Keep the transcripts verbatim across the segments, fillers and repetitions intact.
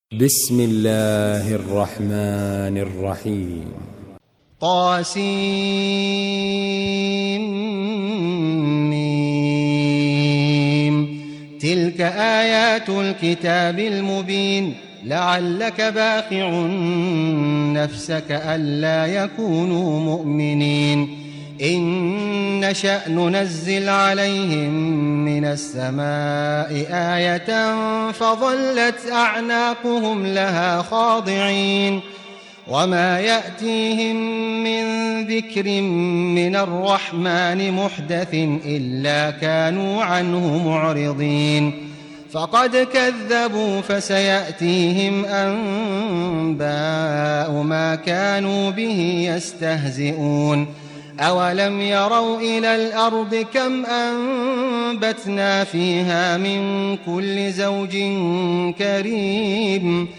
بسم الله الرحمن الرحيم. طاسيم. تلك آيات الكتاب المبين. لعلك باخع نفسك ألا يكونوا مؤمنين. إن نشأ ننزل عليهم من السماء آية فظلت أعناقهم لها خاضعين. وما يأتيهم من ذكر من الرحمن محدث إلا كانوا عنه معرضين. فقد كذبوا فسيأتيهم أنباء ما كانوا به يستهزئون. أولم يروا إلى الأرض كم أنبتنا فيها من كل زوج كريم.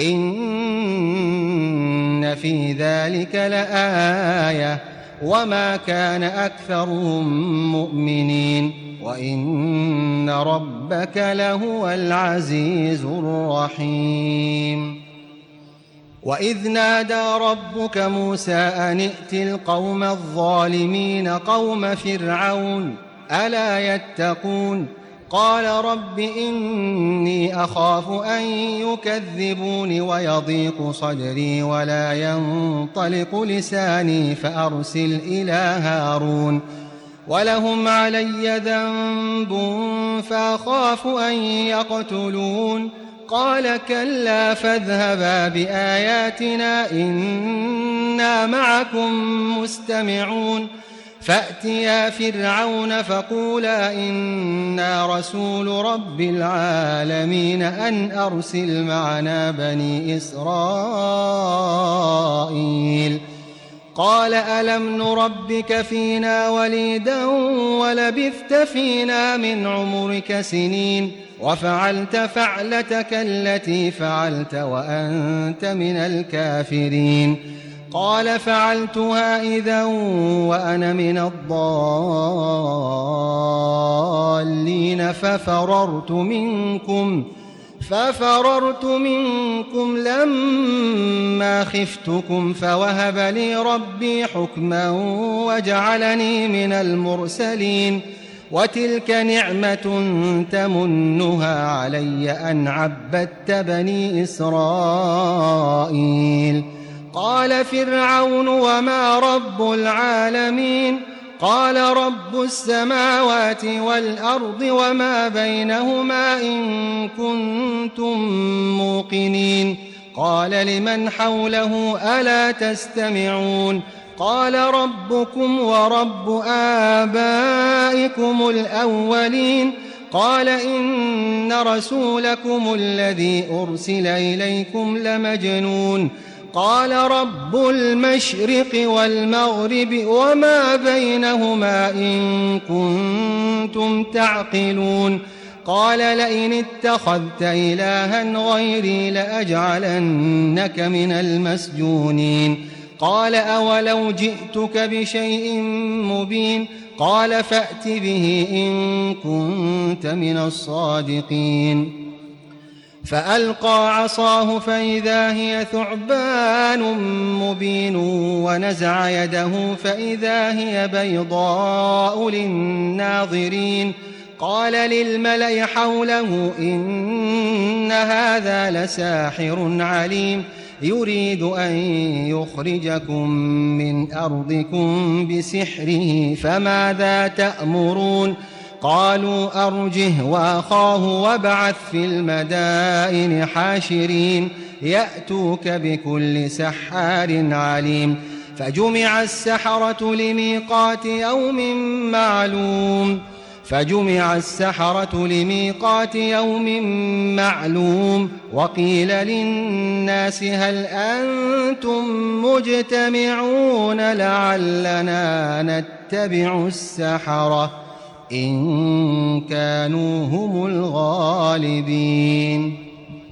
إن في ذلك لآية وما كان أكثرهم مؤمنين وإن ربك لهو العزيز الرحيم. وإذ نادى ربك موسى أن ائت القوم الظالمين قوم فرعون ألا يتقون. قال رب إني أخاف أن يكذبون ويضيق صدري ولا ينطلق لساني فأرسل إلى هارون ولهم علي ذنب فأخاف أن يقتلون. قال كلا فاذهبا بآياتنا إنا معكم مستمعون. فأتيا فرعون فقولا إنا رسول رب العالمين أن أرسل معنا بني إسرائيل. قال ألم نربك فينا وليدا ولبثت فينا من عمرك سنين وفعلت فعلتك التي فعلت وأنت من الكافرين. قال فعلتها إذا وأنا من الضالين ففررت منكم ففررت منكم لما خفتكم فوهب لي ربي حكما وجعلني من المرسلين. وتلك نعمة تمنها علي أن عبدت بني إسرائيل. قال فرعون وما رب العالمين. قال رب السماوات والأرض وما بينهما إن كنتم موقنين. قال لمن حوله ألا تستمعون. قال ربكم ورب آبائكم الأولين. قال إن رسولكم الذي أرسل إليكم لمجنون. قال رب المشرق والمغرب وما بينهما إن كنتم تعقلون. قال لئن اتخذت إلها غيري لأجعلنك من المسجونين. قال أولو جئتك بشيء مبين. قال فأت به إن كنت من الصادقين. فألقى عصاه فإذا هي ثعبان مبين ونزع يده فإذا هي بيضاء للناظرين. قال للملأ حوله إن هذا لساحر عليم يريد أن يخرجكم من أرضكم بسحره فماذا تأمرون. قالوا أرجه وأخاه وابعث في المدائن حاشرين يأتوك بكل سحار عليم. فجمع السحرة لميقات يوم معلوم فجمع السحرة لميقات يوم معلوم. وقيل للناس هل أنتم مجتمعون لعلنا نتبع السحرة إن كانوا هم الغالبين.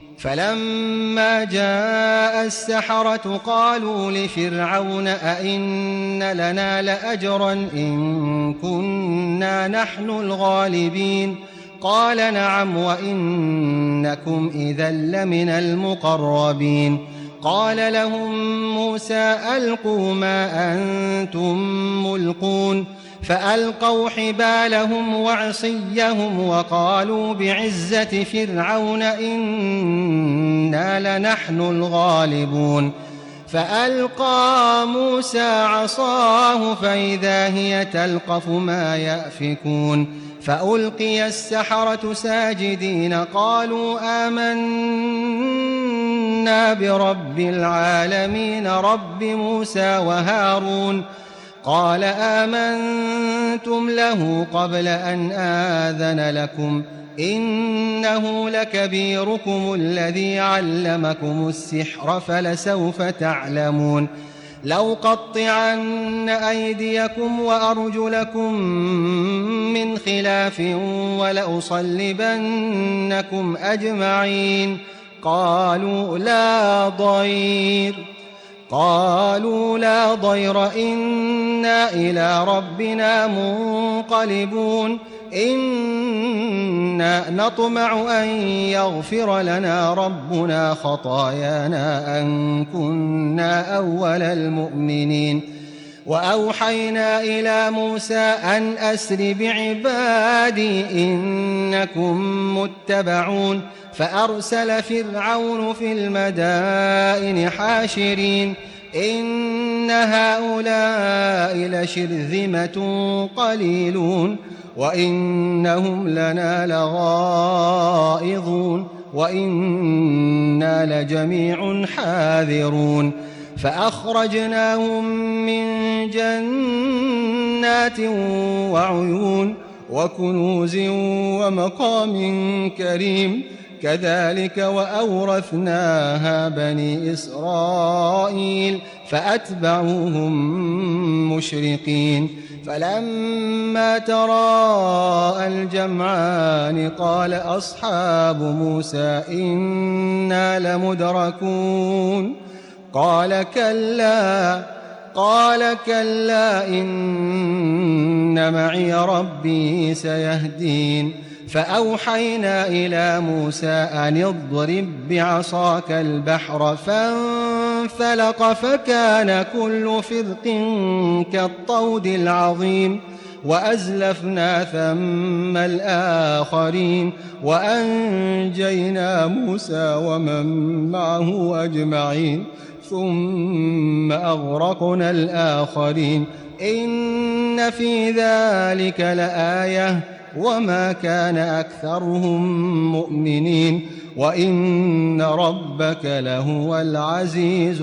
فلما جاء السحرة قالوا لفرعون أئن لنا لأجرا إن كنا نحن الغالبين. قال نعم وإنكم إذا لمن المقربين. قال لهم موسى ألقوا ما أنتم ملقون فألقوا حبالهم وعصيهم وقالوا بعزة فرعون إنا لنحن الغالبون. فألقى موسى عصاه فإذا هي تلقف ما يأفكون فألقي السحرة ساجدين قالوا آمنا برب العالمين رب موسى وهارون. قال آمنتم له قبل أن آذن لكم إنه لكبيركم الذي علمكم السحر فلسوف تعلمون لأقطعن أيديكم وأرجلكم من خلاف ولأصلبنكم أجمعين. قالوا لا ضير قالوا لا ضير إنا إلى ربنا منقلبون إنا نطمع أن يغفر لنا ربنا خطايانا أن كنا أول المؤمنين. وأوحينا إلى موسى أن أسر بعبادي إنكم متبعون فأرسل فرعون في المدائن حاشرين إن هؤلاء لشرذمة قليلون وإنهم لنا لغائظون وإنا لجميع حاذرون. فأخرجناهم من جنات وعيون وكنوز ومقام كريم كذلك وأورثناها بني إسرائيل فأتبعوهم مشرقين. فلما تراءى الجمعان قال أصحاب موسى إنا لمدركون قال كلا قال كلا إن معي ربي سيهدين. فأوحينا إلى موسى أن اضرب بعصاك البحر فانفلق فكان كل فرق كالطود العظيم وأزلفنا ثم الآخرين وأنجينا موسى ومن معه أجمعين ثم أغرقنا الآخرين إن في ذلك لآية وما كان أكثرهم مؤمنين وإن ربك لهو العزيز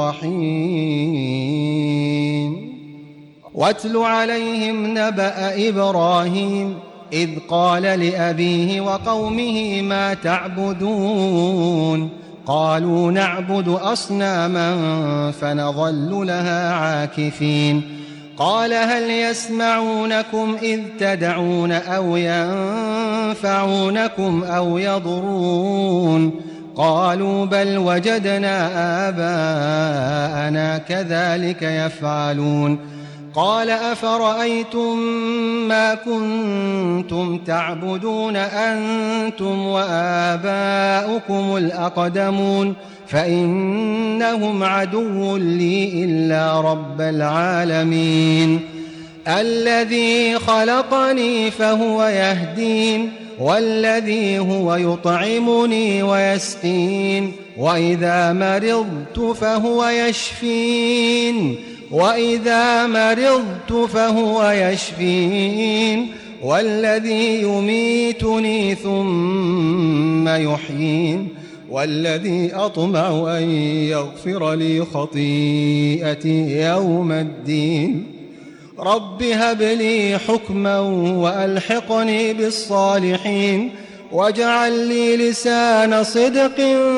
الرحيم. واتل عليهم نبأ إبراهيم إذ قال لأبيه وقومه ما تعبدون قالوا نعبد أصناما فنظل لها عاكفين. قال هل يسمعونكم إذ تدعون أو ينفعونكم أو يضرون قالوا بل وجدنا آباءنا كذلك يفعلون. قال أفرأيتم ما كنتم تعبدون أنتم وآباؤكم الأقدمون فإنهم عدو لي إلا رب العالمين الذي خلقني فهو يهدين والذي هو يطعمني ويسقين وإذا مرضت فهو يشفين وإذا مرضت فهو يشفين والذي يميتني ثم يحيين والذي أطمع أن يغفر لي خطيئتي يوم الدين. رب هب لي حكما وألحقني بالصالحين واجعل لي لسان صدق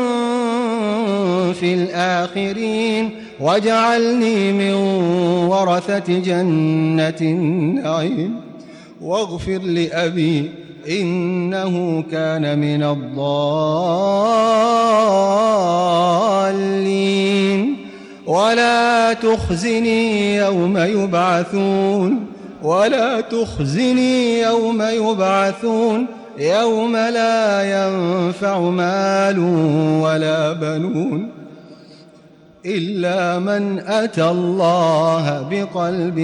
في الآخرين واجعلني من ورثة جنة النعيم واغفر لأبي إنه كان من الضالين ولا تخزني يوم يبعثون ولا تخزني يوم يبعثون يوم لا ينفع مال ولا بنون إلا من أتى الله بقلب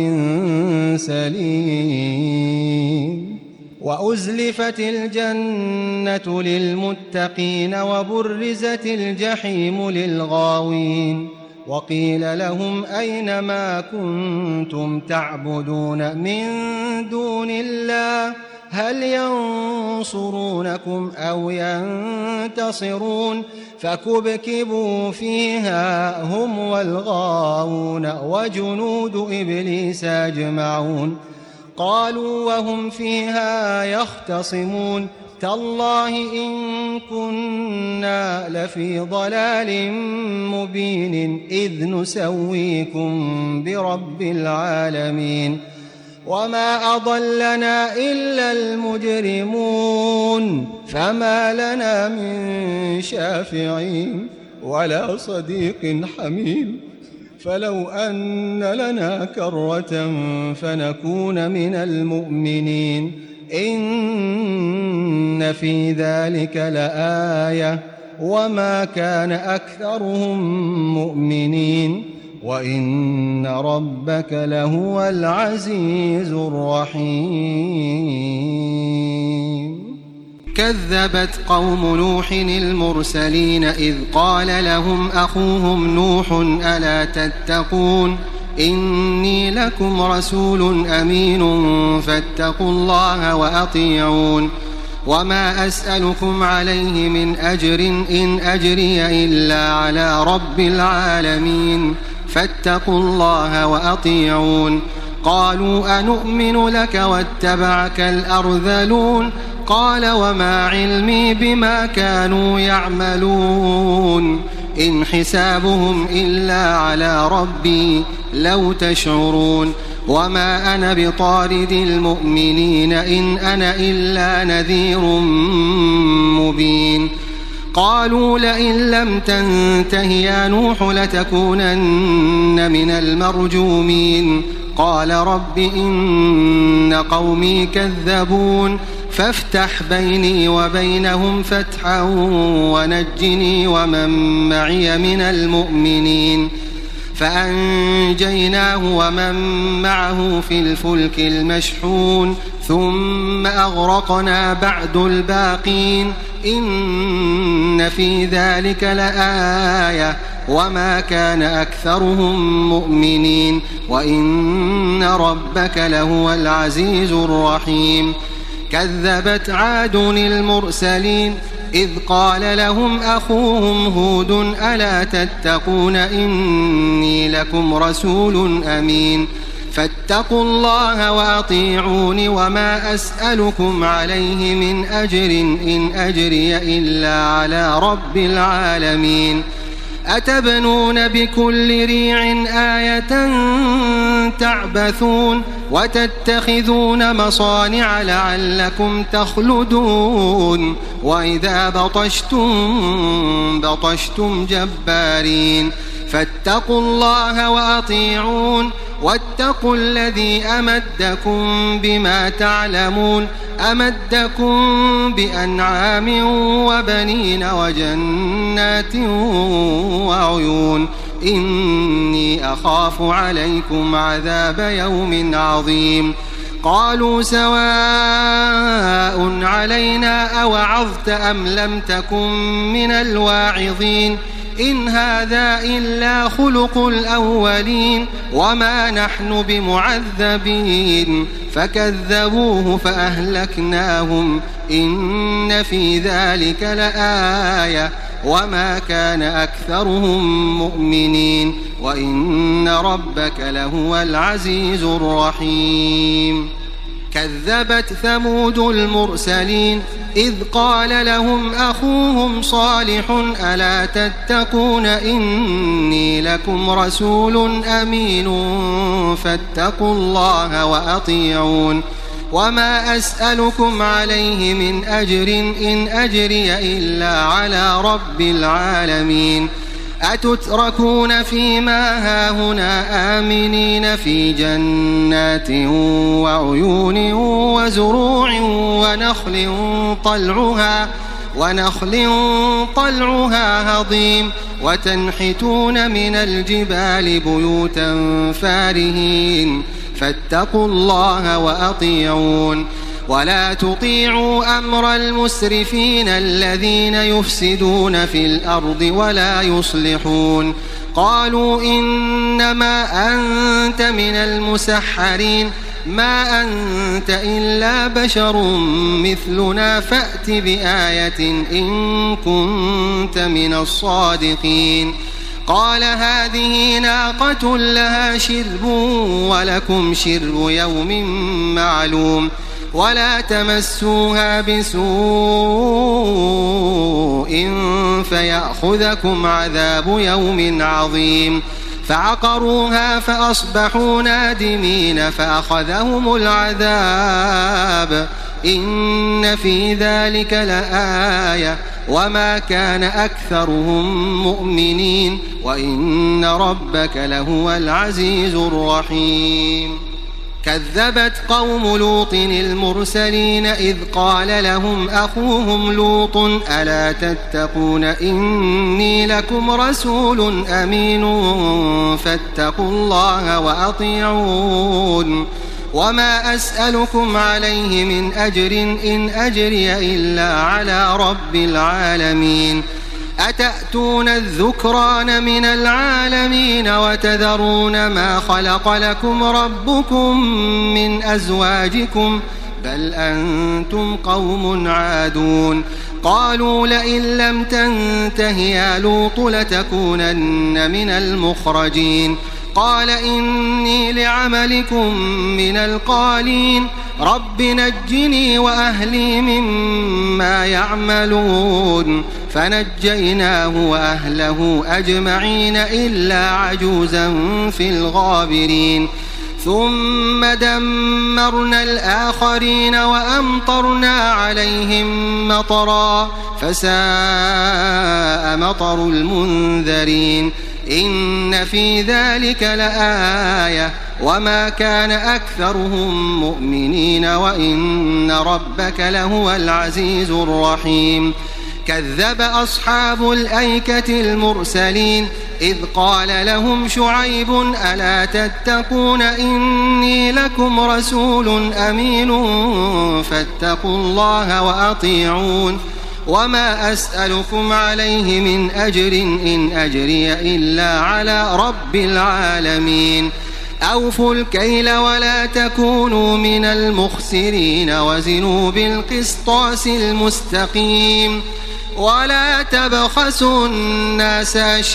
سليم. وأزلفت الجنة للمتقين وبرزت الجحيم للغاوين وقيل لهم أين ما كنتم تعبدون من دون الله هل ينصرونكم أو ينتصرون فكبكبوا فيها هم والغاوون وجنود إبليس أجمعون قالوا وهم فيها يختصمون تالله إن كنا لفي ضلال مبين إذ نسويكم برب العالمين وما أضلنا إلا المجرمون فما لنا من شافعين ولا صديق حميم فلو أن لنا كرة فنكون من المؤمنين إن في ذلك لآية وما كان أكثرهم مؤمنين وإن ربك لهو العزيز الرحيم. كذبت قوم نوح المرسلين إذ قال لهم أخوهم نوح ألا تتقون إني لكم رسول أمين فاتقوا الله وأطيعون وما أسألكم عليه من أجر إن أجري إلا على رب العالمين فاتقوا الله وأطيعون. قالوا أنؤمن لك واتبعك الأرذلون قال وما علمي بما كانوا يعملون إن حسابهم إلا على ربي لو تشعرون وما أنا بطارد المؤمنين إن أنا إلا نذير مبين. قالوا لئن لم تنته يا نوح لتكونن من المرجومين قال رب إن قومي كذبون فافتح بيني وبينهم فتحا ونجني ومن معي من المؤمنين فأنجيناه ومن معه في الفلك المشحون ثم أغرقنا بعد الباقين إن في ذلك لآية وما كان أكثرهم مؤمنين وإن ربك لهو العزيز الرحيم. كذبت عاد المرسلين إذ قال لهم أخوهم هود ألا تتقون إني لكم رسول أمين فاتقوا الله وأطيعون وما أسألكم عليه من أجر إن أجري إلا على رب العالمين. أتبنون بكل ريع آية تعبثون وتتخذون مصانع لعلكم تخلدون وإذا بطشتم بطشتم جبارين فاتقوا الله وأطيعون واتقوا الذي أمدكم بما تعلمون أمدكم بأنعام وبنين وجنات وعيون إني أخاف عليكم عذاب يوم عظيم. قالوا سواء علينا أوعظت أم لم تكن من الواعظين إن هذا إلا خلق الأولين وما نحن بمعذبين فكذبوه فأهلكناهم إن في ذلك لآية وما كان أكثرهم مؤمنين وإن ربك لهو العزيز الرحيم. كذبت ثمود المرسلين إذ قال لهم أخوهم صالح ألا تتقون إني لكم رسول أمين فاتقوا الله وأطيعون وما أسألكم عليه من أجر إن أجري إلا على رب العالمين. أتتركون فيما هاهنا آمنين في جنات وعيون وزروع ونخل طلعها ونخل طلعها هضيم وتنحتون من الجبال بيوتا فارهين فاتقوا الله وأطيعون ولا تطيعوا أمر المسرفين الذين يفسدون في الأرض ولا يصلحون قالوا إنما أنت من المسحرين ما أنت إلا بشر مثلنا فأت بآية إن كنت من الصادقين قال هذه ناقة لها شرب ولكم شرب يوم معلوم ولا تمسوها بسوء فيأخذكم عذاب يوم عظيم فعقروها فأصبحوا نادمين فأخذهم العذاب إن في ذلك لآية وما كان أكثرهم مؤمنين وإن ربك لهو العزيز الرحيم كذبت قوم لوط المرسلين إذ قال لهم أخوهم لوط ألا تتقون إني لكم رسول أمين فاتقوا الله وأطيعون وما أسألكم عليه من أجر إن أجري إلا على رب العالمين أتأتون الذكران من العالمين وتذرون ما خلق لكم ربكم من أزواجكم بل أنتم قوم عادون قالوا لئن لم تنته يا لوط لتكونن من المخرجين قال إني لعملكم من القالين رب نجني وأهلي مما يعملون فنجيناه وأهله أجمعين إلا عجوزا في الغابرين ثم دمرنا الآخرين وأمطرنا عليهم مطرا فساء مطر المنذرين إن في ذلك لآية وما كان أكثرهم مؤمنين وإن ربك لهو العزيز الرحيم كذب أصحاب الأيكة المرسلين إذ قال لهم شعيب ألا تتقون إني لكم رسول أمين فاتقوا الله وأطيعون وما أسألكم عليه من أجر إن أجري إلا على رب العالمين أوفوا الكيل ولا تكونوا من المخسرين وزنوا بالقسطاس المستقيم ولا تبخسوا الناس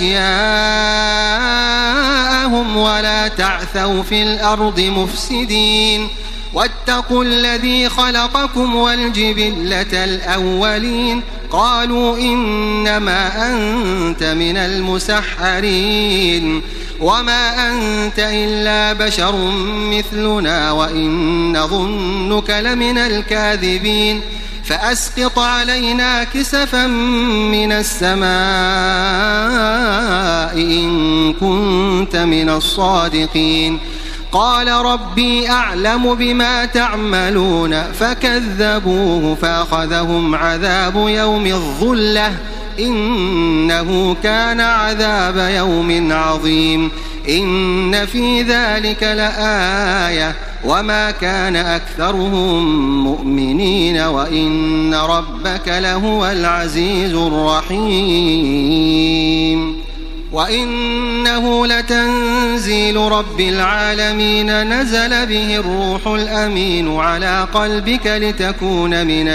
أشياءهم ولا تعثوا في الأرض مفسدين واتقوا الذي خلقكم والجبلة الأولين قالوا إنما أنت من المسحرين وما أنت إلا بشر مثلنا وإن نظنك لمن الكاذبين فأسقط علينا كسفا من السماء إن كنت من الصادقين قال ربي أعلم بما تعملون فكذبوه فأخذهم عذاب يوم الظلة إنه كان عذاب يوم عظيم إن في ذلك لآية وما كان أكثرهم مؤمنين وإن ربك لهو العزيز الرحيم وإنه لتنزيل رب العالمين نزل به الروح الأمين على قلبك لتكون من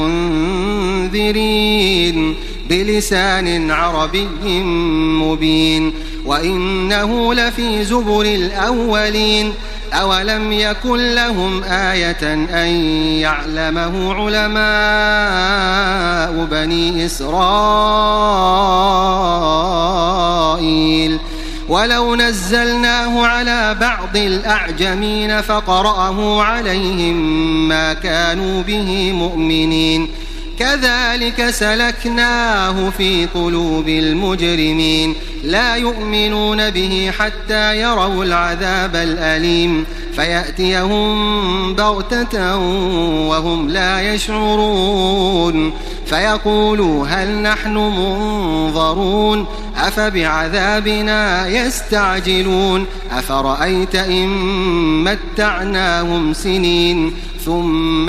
المنذرين بلسان عربي مبين وإنه لفي زبر الأولين أولم يكن لهم آية أن يعلمه علماء بني إسرائيل ولو نزلناه على بعض الأعجمين فقرأه عليهم ما كانوا به مؤمنين كذلك سلكناه في قلوب المجرمين لا يؤمنون به حتى يروا العذاب الأليم فيأتيهم بغتة وهم لا يشعرون فيقولوا هل نحن منظرون أفبعذابنا يستعجلون أفرأيت إن متعناهم سنين ثم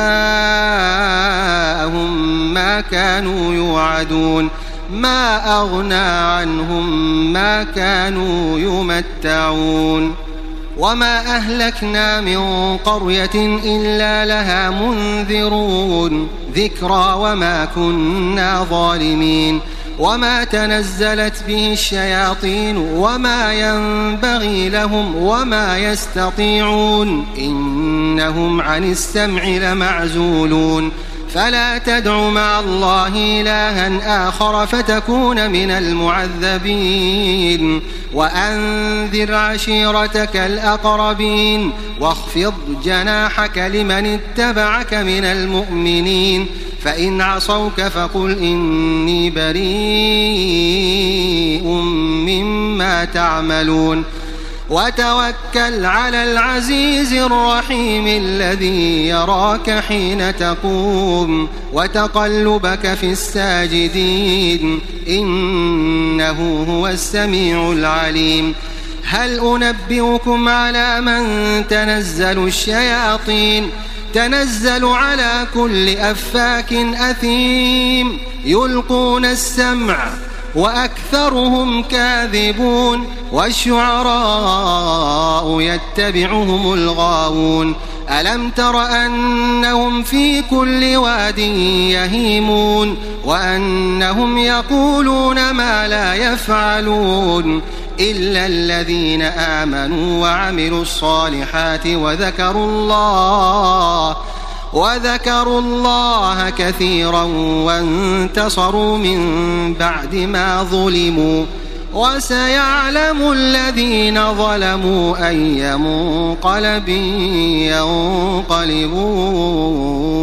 جاءهم ما كانوا يوعدون ما أغنى عنهم ما كانوا يمتعون وما أهلكنا من قرية إلا لها منذرون ذكرى وما كنا ظالمين وما تنزلت به الشياطين وما ينبغي لهم وما يستطيعون إنهم عن السمع لمعزولون فلا تدع مع الله إلها آخر فتكون من المعذبين وأنذر عشيرتك الأقربين واخفض جناحك لمن اتبعك من المؤمنين فإن عصوك فقل إني بريء مما تعملون وتوكل على العزيز الرحيم الذي يراك حين تقوم وتقلبك في الساجدين إنه هو السميع العليم هل أنبئكم على من تنزل الشياطين تنزل على كل أفاك أثيم يلقون السمع وأكثرهم كاذبون والشعراء يتبعهم الغاوون ألم تر أنهم في كل واد يهيمون وأنهم يقولون ما لا يفعلون إلا الذين آمنوا وعملوا الصالحات وذكروا الله وذكروا الله كثيرا وانتصروا من بعد ما ظلموا وسيعلم الذين ظلموا أي منقلب ينقلبون.